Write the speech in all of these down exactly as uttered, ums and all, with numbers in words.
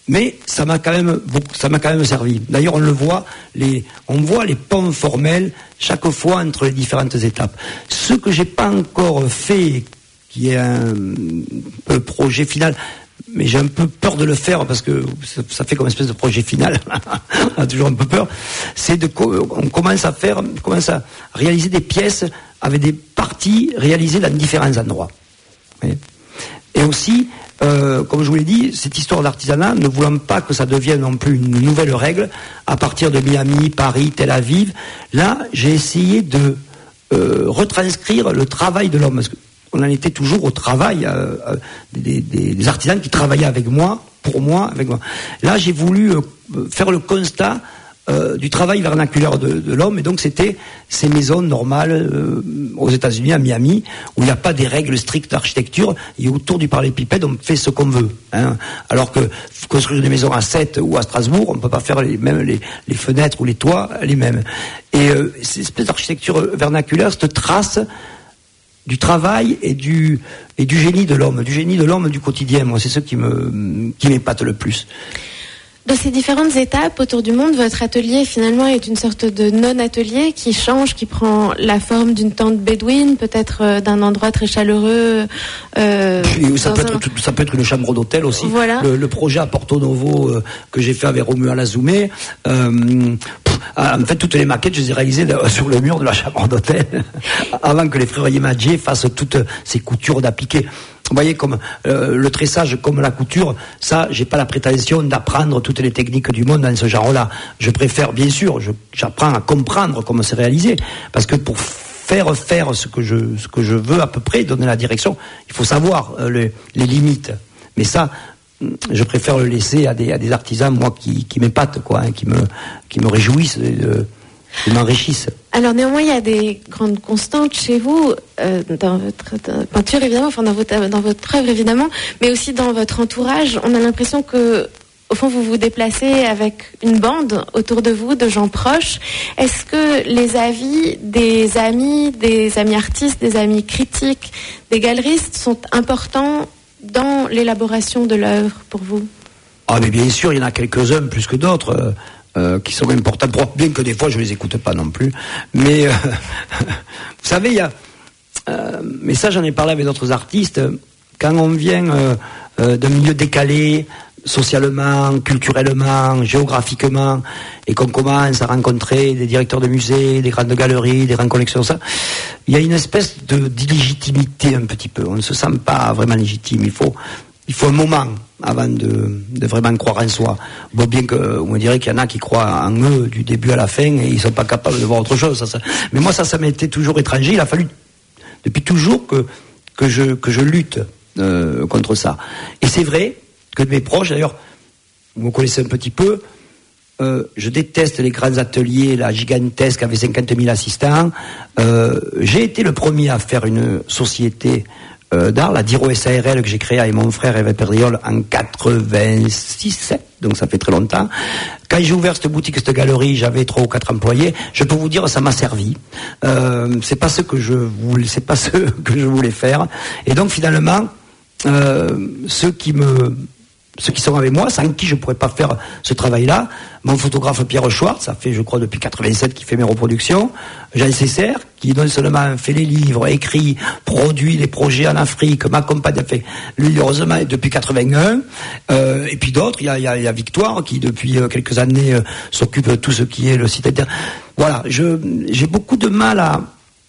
Mais ça m'a quand même beaucoup, ça m'a quand même servi. D'ailleurs, on le voit, les, on voit les ponts formels chaque fois entre les différentes étapes. Ce que j'ai pas encore fait, qui est un, un projet final, mais j'ai un peu peur de le faire parce que ça, ça fait comme une espèce de projet final. On a toujours un peu peur. C'est de, on commence à faire, on commence à réaliser des pièces avec des parties réalisées dans différents endroits. Et aussi, euh, comme je vous l'ai dit, cette histoire d'artisanat, ne voulant pas que ça devienne non plus une nouvelle règle, à partir de Miami, Paris, Tel Aviv, là, j'ai essayé de euh, retranscrire le travail de l'homme. Parce que on en était toujours au travail, euh, euh, des, des, des artisans qui travaillaient avec moi, pour moi, avec moi. Là, j'ai voulu euh, faire le constat euh, du travail vernaculaire de, de l'homme, et donc c'était ces maisons normales euh, aux États-Unis, à Miami, où il n'y a pas des règles strictes d'architecture, et autour du parallélépipède, on fait ce qu'on veut. Hein. Alors que construire des maisons à Sète ou à Strasbourg, on ne peut pas faire les mêmes les, les fenêtres ou les toits les mêmes. Et euh, cette espèce d'architecture vernaculaire, cette trace du travail et du et du génie de l'homme, du génie de l'homme du quotidien. Moi, c'est ce qui me qui m'épate le plus. Dans ces différentes étapes autour du monde, votre atelier finalement est une sorte de non-atelier qui change, qui prend la forme d'une tente bédouine, peut-être euh, d'un endroit très chaleureux. Euh, Et ça, peut être, un... ça peut être une chambre d'hôtel aussi. Voilà. Le, le projet à Porto Novo euh, que j'ai fait avec Romuald Azoumé, euh, en fait, toutes les maquettes, je les ai réalisées sur le mur de la chambre d'hôtel avant que les frères Yemadjé fassent toutes ces coutures d'appliquer. Vous voyez, comme euh, le tressage, comme la couture, ça, j'ai pas la prétention d'apprendre toutes les techniques du monde dans ce genre-là. Je préfère, bien sûr, je, j'apprends à comprendre comment c'est réalisé, parce que pour faire faire ce que je, ce que je veux à peu près, donner la direction, il faut savoir euh, les, les limites. Mais ça, je préfère le laisser à des, à des artisans, moi, qui, qui m'épatent, quoi, hein, qui me, qui me réjouissent, euh, qui m'enrichissent. Alors néanmoins, il y a des grandes constantes chez vous, euh, dans votre dans peinture évidemment, enfin dans votre dans votre œuvre évidemment, mais aussi dans votre entourage. On a l'impression que, au fond, vous vous déplacez avec une bande autour de vous, de gens proches. Est-ce que les avis des amis, des amis artistes, des amis critiques, des galeristes sont importants dans l'élaboration de l'œuvre pour vous? Ah, mais bien sûr, il y en a quelques-uns plus que d'autres. Euh... Euh, qui sont importants, bien que des fois je les écoute pas non plus, mais euh, vous savez, il y a euh, mais ça j'en ai parlé avec d'autres artistes, quand on vient euh, euh, d'un milieu décalé socialement, culturellement, géographiquement, et qu'on commence à rencontrer des directeurs de musées, des grandes galeries, des grandes collections, ça, il y a une espèce de d'illégitimité un petit peu, on ne se sent pas vraiment légitime, il faut Il faut un moment avant de, de vraiment croire en soi. Bon, bien que, on dirait qu'il y en a qui croient en eux du début à la fin et ils sont pas capables de voir autre chose. Ça, ça. Mais moi, ça, ça m'était toujours étranger. Il a fallu, depuis toujours, que, que je, que je lutte, euh, contre ça. Et c'est vrai que de mes proches, d'ailleurs, vous me connaissez un petit peu, euh, je déteste les grands ateliers, là, gigantesques, avec cinquante mille assistants. Euh, j'ai été le premier à faire une société Euh, d'art, la Diro S A R L que j'ai créée avec mon frère Hervé Perdriol en quatre-vingt-six sept, donc ça fait très longtemps. Quand j'ai ouvert cette boutique, cette galerie, j'avais trois ou quatre employés. Je peux vous dire, ça m'a servi. Euh, c'est pas ce que je voulais, c'est pas ce que je voulais faire. Et donc finalement, euh, ceux qui me ceux qui sont avec moi, sans qui je pourrais pas faire ce travail-là, mon photographe Pierre Schwartz, ça fait je crois depuis quatre-vingt-sept qu'il fait mes reproductions, Jean Cesser, qui non seulement fait les livres, écrit, produit les projets en Afrique, m'accompagne, fait, lui heureusement depuis quatre-vingt-un, euh, et puis d'autres, il y a, il y a, il y a Victoire qui depuis euh, quelques années euh, s'occupe de tout ce qui est le site internet. Voilà, je, j'ai beaucoup de mal à...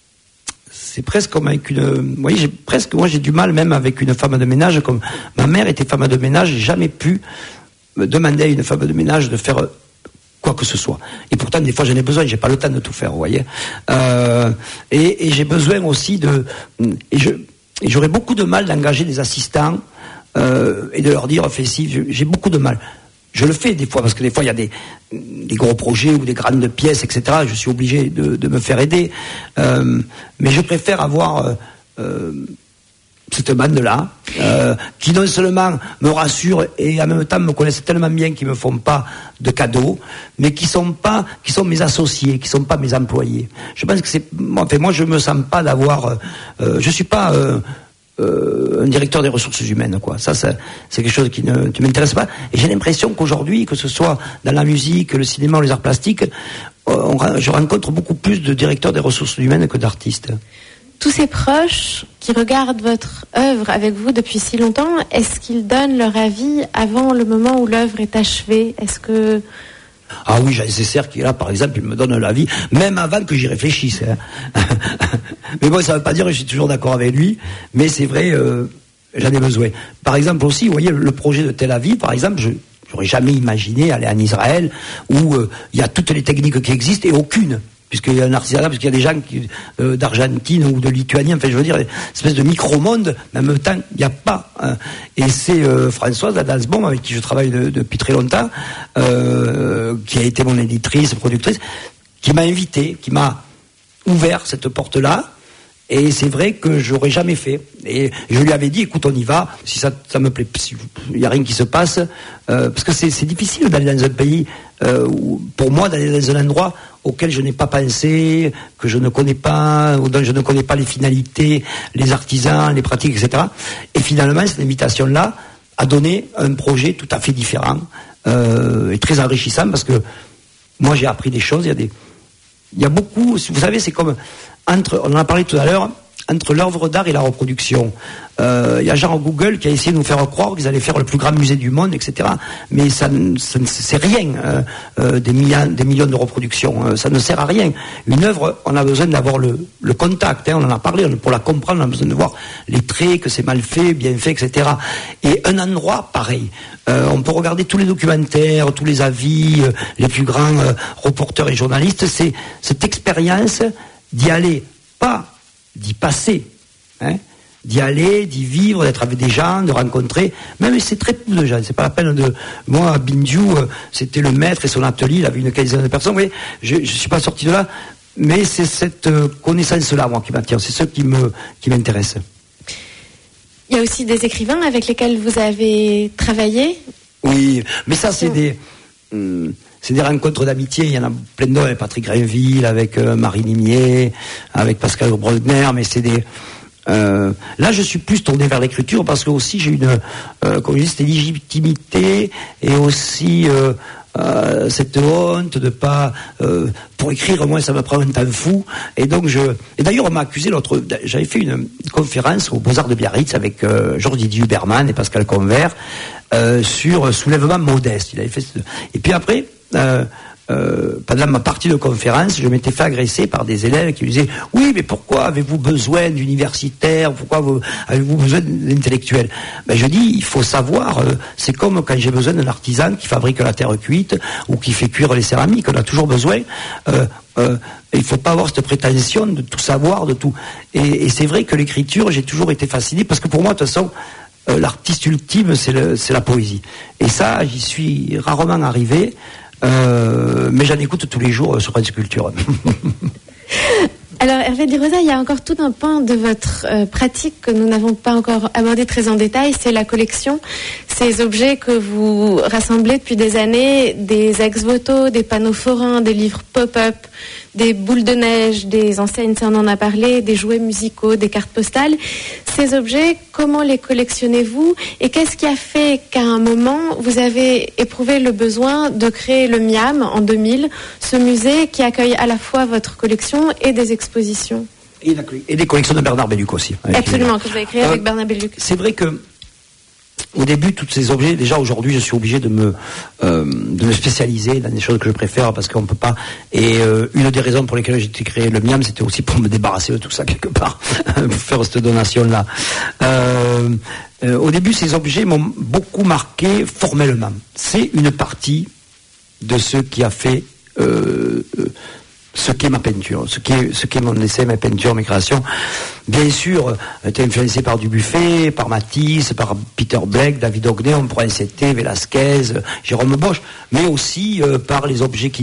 C'est presque comme avec une... Vous voyez, j'ai presque... Moi, j'ai du mal même avec une femme de ménage. Comme ma mère était femme de ménage, j'ai jamais pu me demander à une femme de ménage de faire quoi que ce soit. Et pourtant, des fois, j'en ai besoin. J'ai pas le temps de tout faire, vous voyez. Euh, et, et j'ai besoin aussi de... Et, je, et j'aurais beaucoup de mal d'engager des assistants euh, et de leur dire, fais ci. J'ai beaucoup de mal. Je le fais des fois, parce que des fois, il y a des, des gros projets ou des grandes pièces, et cetera. Je suis obligé de, de me faire aider. Euh, mais je préfère avoir euh, euh, cette bande-là, euh, qui non seulement me rassure et en même temps me connaissent tellement bien qu'ils me font pas de cadeaux, mais qui sont pas, qui sont mes associés, qui sont pas mes employés. Je pense que c'est... Enfin, moi, je me sens pas d'avoir... Euh, je suis pas... Euh, euh, un directeur des ressources humaines, quoi. Ça, ça c'est quelque chose qui ne, ne m'intéresse pas. Et j'ai l'impression qu'aujourd'hui, que ce soit dans la musique, le cinéma ou les arts plastiques, on, je rencontre beaucoup plus de directeurs des ressources humaines que d'artistes. Tous ces proches qui regardent votre œuvre avec vous depuis si longtemps, est-ce qu'ils donnent leur avis avant le moment où l'œuvre est achevée? Est-ce que... Ah oui, j'ai un nécessaire qui est là, par exemple, il me donne l'avis, même avant que j'y réfléchisse. Hein. Mais bon, ça ne veut pas dire que je suis toujours d'accord avec lui, mais c'est vrai, euh, j'en ai besoin. Par exemple aussi, vous voyez, le projet de Tel Aviv, par exemple, je n'aurais jamais imaginé aller en Israël, où euh, il y a toutes les techniques qui existent et aucune. Puisqu'il y a un artisanat, parce qu'il y a des gens qui, euh, d'Argentine ou de Lituanie, enfin je veux dire, une espèce de micro-monde, mais en même temps, il n'y a pas. Hein. Et c'est euh, Françoise Adalsbaum, avec qui je travaille de, depuis très longtemps, euh, qui a été mon éditrice, productrice, qui m'a invité, qui m'a ouvert cette porte-là. Et c'est vrai que j'aurais jamais fait. Et je lui avais dit, écoute, on y va. Si ça, ça me plaît, il n'y a rien qui se passe, euh, parce que c'est, c'est difficile d'aller dans un pays, euh, où, pour moi, d'aller dans un endroit auquel je n'ai pas pensé, que je ne connais pas, ou dont je ne connais pas les finalités, les artisans, les pratiques, et cetera. Et finalement, cette invitation-là a donné un projet tout à fait différent euh, et très enrichissant, parce que moi, j'ai appris des choses. Il y a des, il y a beaucoup. Vous savez, c'est comme entre, on en a parlé tout à l'heure, entre l'œuvre d'art et la reproduction. Euh, il y a genre Google qui a essayé de nous faire croire qu'ils allaient faire le plus grand musée du monde, et cetera. Mais ça, ça c'est rien, euh, euh, des millions, des millions de reproductions. Euh, ça ne sert à rien. Une œuvre, on a besoin d'avoir le, le contact. Hein, on en a parlé. Pour la comprendre, on a besoin de voir les traits, que c'est mal fait, bien fait, et cetera. Et un endroit, pareil. Euh, on peut regarder tous les documentaires, tous les avis, euh, les plus grands euh, reporters et journalistes. C'est cette expérience d'y aller, pas d'y passer, hein, d'y aller, d'y vivre, d'être avec des gens, de rencontrer, même si c'est très peu de gens, c'est pas la peine de... Moi, à Bindiou, c'était le maître et son atelier, il avait une quinzaine de personnes, vous voyez, je ne suis pas sorti de là, mais c'est cette connaissance-là, moi, qui m'attire, c'est ce qui, me, qui m'intéresse. Il y a aussi des écrivains avec lesquels vous avez travaillé? Oui, mais ça, c'est des... Hum, c'est des rencontres d'amitié, il y en a plein d'autres, avec Patrick Rainville, avec euh, Marie Limier, avec Pascal Bruckner, mais c'est des... Euh, là, je suis plus tourné vers l'écriture, parce que aussi j'ai une, euh, comme je dis, c'était légitimité, et aussi euh, euh, cette honte de pas... Euh, pour écrire, moi, ça me prend un temps fou, et donc je... Et d'ailleurs, on m'a accusé l'autre... J'avais fait une conférence aux Beaux-Arts de Biarritz avec euh, Georges-Didier Huberman et Pascal Convert, euh, sur Soulèvement modeste. Il avait fait... Et puis après... Euh, euh, pendant ma partie de conférence, je m'étais fait agresser par des élèves qui me disaient « Oui, mais pourquoi avez-vous besoin d'universitaires? Pourquoi vous, avez-vous besoin d'intellectuels ?» Ben, je dis, il faut savoir, euh, c'est comme quand j'ai besoin d'un artisan qui fabrique la terre cuite ou qui fait cuire les céramiques, on a toujours besoin. Euh, euh, il ne faut pas avoir cette prétention de tout savoir, de tout. Et, et c'est vrai que l'écriture, j'ai toujours été fasciné, parce que pour moi, de toute façon, euh, l'artiste ultime, c'est, le, c'est la poésie. Et ça, j'y suis rarement arrivé. Euh, mais j'en écoute tous les jours euh, sur France Culture. Alors Hervé Di Rosa, il y a encore tout un pan de votre euh, pratique que nous n'avons pas encore abordé très en détail, c'est la collection. Ces objets que vous rassemblez depuis des années, des ex-voto, des panneaux forains, des livres pop-up, des boules de neige, des enseignes, ça on en a parlé, des jouets musicaux, des cartes postales. Ces objets, comment les collectionnez-vous et qu'est-ce qui a fait qu'à un moment, vous avez éprouvé le besoin de créer le MIAM en deux mille, ce musée qui accueille à la fois votre collection et des expositions? Et, la, et des collections de Bernard Belluc aussi. Absolument, que vous avez créé euh, avec Bernard Belluc. C'est vrai que au début, tous ces objets, déjà aujourd'hui, je suis obligé de me, euh, de me spécialiser dans des choses que je préfère parce qu'on peut pas. Et euh, une des raisons pour lesquelles j'ai créé le MIAM, c'était aussi pour me débarrasser de tout ça quelque part, pour faire cette donation-là. Euh, euh, au début, ces objets m'ont beaucoup marqué formellement. C'est une partie de ce qui a fait euh, euh, ce qu'est ma peinture, ce qu'est, ce qu'est mon essai, ma peinture, mes créations. Bien sûr, été influencé par Dubuffet, par Matisse, par Peter Blake, David Hockney, on pourrait citer Velasquez, Jérôme Bosch, mais aussi euh, par les objets qui